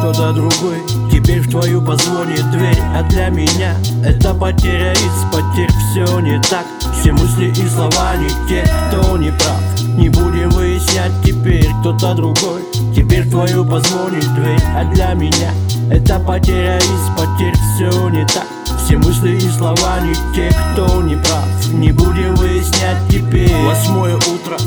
кто-то другой теперь в твою позвонит дверь. А для меня это потеря из потерь. Все не так, все мысли и слова не те, кто не прав. Не будем выяснять теперь, кто-то другой теперь в твою позвонит дверь. А для меня это потеря из потерь. Все не так, все мысли и слова не те, кто не прав. Не будем выяснять теперь. 8 утро,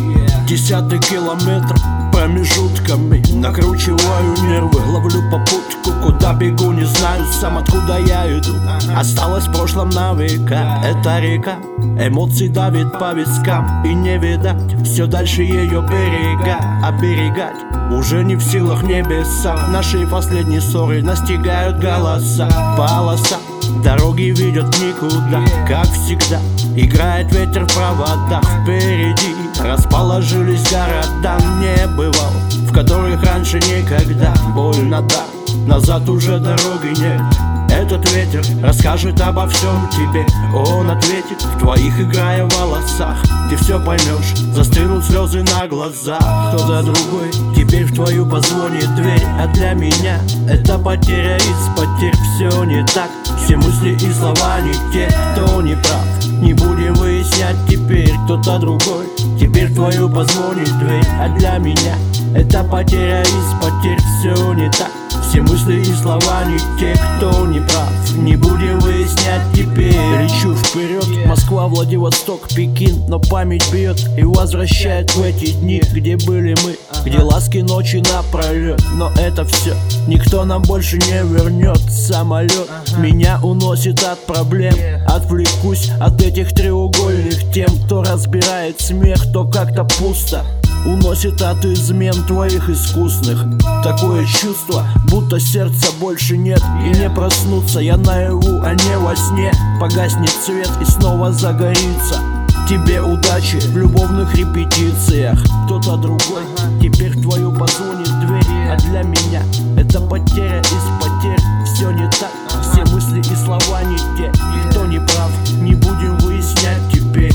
10 километр, промежутками накручиваю нервы, ловлю попутку, куда бегу, не знаю сам, откуда я иду. Осталось в прошлом на века эта река, эмоций давит по вискам, и не видать все дальше ее берега. Оберегать уже не в силах небеса. Наши последние ссоры настигают голоса. Полоса дороги ведет никуда, как всегда. Играет ветер в проводах впереди. Расположились города, не бывал, в которых раньше никогда. Больно, да, назад уже дороги нет. Этот ветер расскажет обо всем тебе. Он ответит в твоих играя в волосах. Ты все поймешь, застынут слезы на глазах. Кто-то другой теперь в твою позвонит дверь. А для меня это потеря из потерь. Все не так, все мысли и слова не те, кто не прав. Не будем выяснять теперь, кто-то другой теперь в твою позвонит дверь. А для меня это потеря из потерь. Все не так, все мысли и слова не те, кто не прав. Не будем выяснять теперь. Лечу вперед, Москва, Владивосток, Пекин. Но память бьет и возвращает в эти дни, где были мы, где ласки ночи напролет. Но это все никто нам больше не вернет. Самолет меня уносит от проблем. Отвлекусь от этих треугольных тем. То разбирает смех, то как-то пусто. Уносит от измен твоих искусных. Такое чувство, будто сердца больше нет. И не проснуться я наяву, а не во сне. Погаснет свет и снова загорится. Тебе удачи в любовных репетициях. Кто-то другой теперь в твою позвонит дверь. А для меня это потеря из потерь. Все не так, все мысли и слова не те. Никто не прав, не будем выяснять теперь.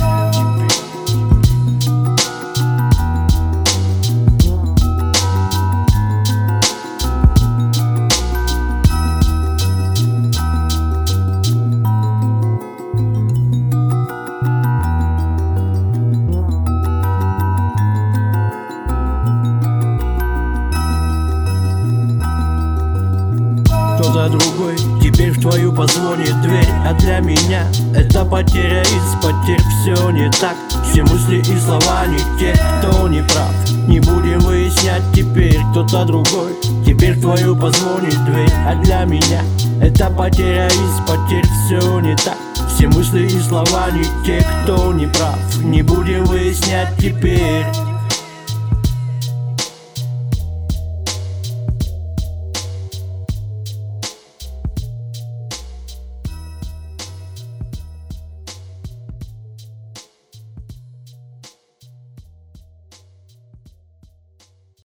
Кто-то другой теперь в твою позвонит дверь. А для меня это потеря из потерь. Все не так, все мысли и слова не те, кто не прав. Не будем выяснять теперь, кто-то другой теперь в твою позвонит дверь. А для меня это потеря из потерь. Все не так, все мысли и слова не те, кто не прав. Не будем выяснять теперь.